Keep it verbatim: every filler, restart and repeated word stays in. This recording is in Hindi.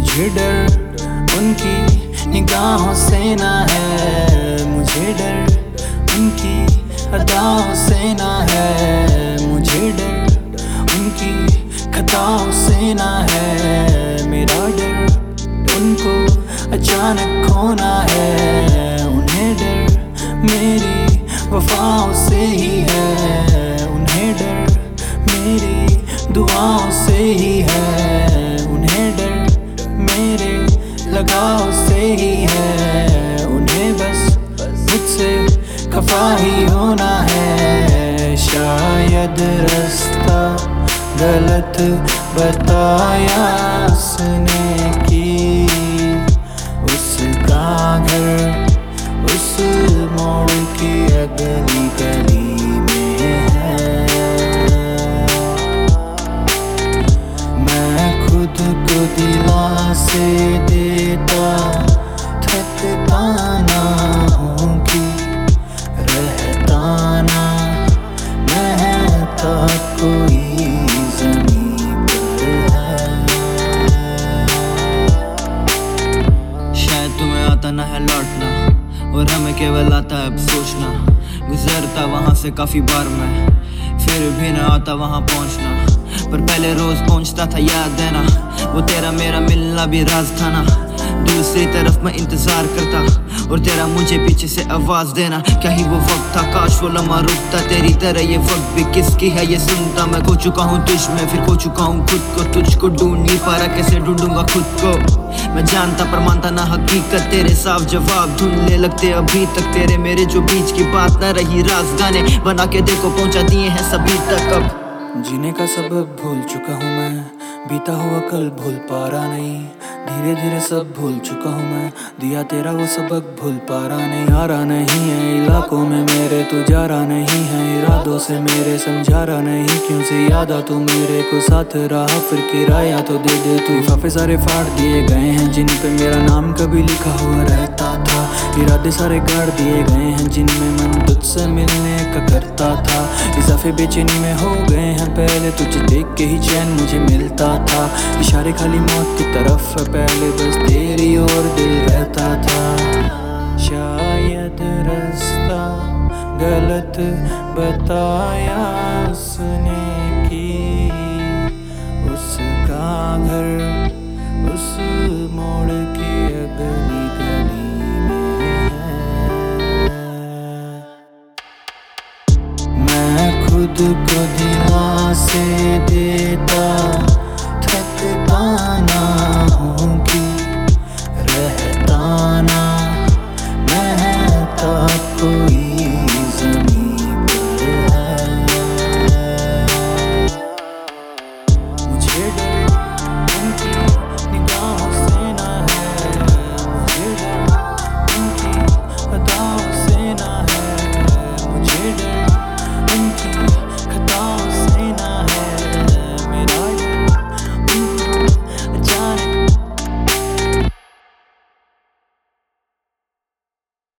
मुझे डर उनकी निगाहों से ना है, मुझे डर उनकी अदाओं से ना है, मुझे डर उनकी खताओं से ना है। मेरा डर उनको अचानक खोना है, उन्हें डर मेरी वफाओं से ही है, उन्हें डर मेरी दुआओं से ही है, उन्हें डर मेरे लगाव से ही है, उन्हें बस मुझसे खफा ही होना है। शायद रास्ता गलत बताया उसने की, उसका घर उस मोड़ की अगली गली में है। मैं खुद को दिलासे देता थकता ना हूँ कि रहता ना महता कोई ज़मीं पर है। शायद तुम्हें आता ना है लौटना और हमें केवल आता है अब सोचना। गुजरता वहाँ से काफी बार मैं, फिर भी न आता वहाँ पहुँचना। पर पहले रोज पहुँचता था, याद है ना, वो तेरा मेरा मिलना भी राज था ना। दूसरी तरफ मैं इंतजार करता और तेरा मुझे पीछे से आवाज देना। क्या ही वो वक्त था, काश वो लम्हा रुकता। तेरी तरह ये वक्त भी किसकी है ये सुनता। मैं खो चुका हूँ तुझ में, फिर खो चुका हूँ खुद को। तुझको ढूंढ नहीं पा रहा, कैसे ढूंढूंगा खुद को। मैं जानता पर मानता ना हकीकत, तेरे साफ जवाब ढूंढने लगते अभी तक। तेरे मेरे जो बीच की बात ना रही, राज गाने बना के देखो पहुंचा दिए हैं सभी तक। अब जीने का सबक भूल चुका हूँ मैं, बीता हुआ कल भूल पा रहा नहीं। धीरे धीरे सब भूल चुका हूँ मैं, दिया तेरा वो सबक भूल पा रहा नहीं। आ रहा नहीं है इलाकों में मेरे, तू जा रहा नहीं है इरादों से मेरे। समझा रहा नहीं क्यों से याद आ तू मेरे को, साथ रहा फिर किराया तो दे दे तू। लिफाफे सारे फाड़ दिए गए हैं जिन पे मेरा नाम कभी लिखा हुआ रहता था। इरादे सारे गाड़ दिए गए हैं जिनमें मन तुझसे मिलने का करता था। इजाफे बेचैनी में हो गए हैं, पहले तुझे देख के ही चैन मुझे मिलता था। इशारे खाली मौत की तरफ, पहले बस तेरी ओर दिल रहता था। शायद रास्ता गलत बताया उसने की, उसका घर उस मोड़ की अगली गली में है। मैं खुद को दिलासे देता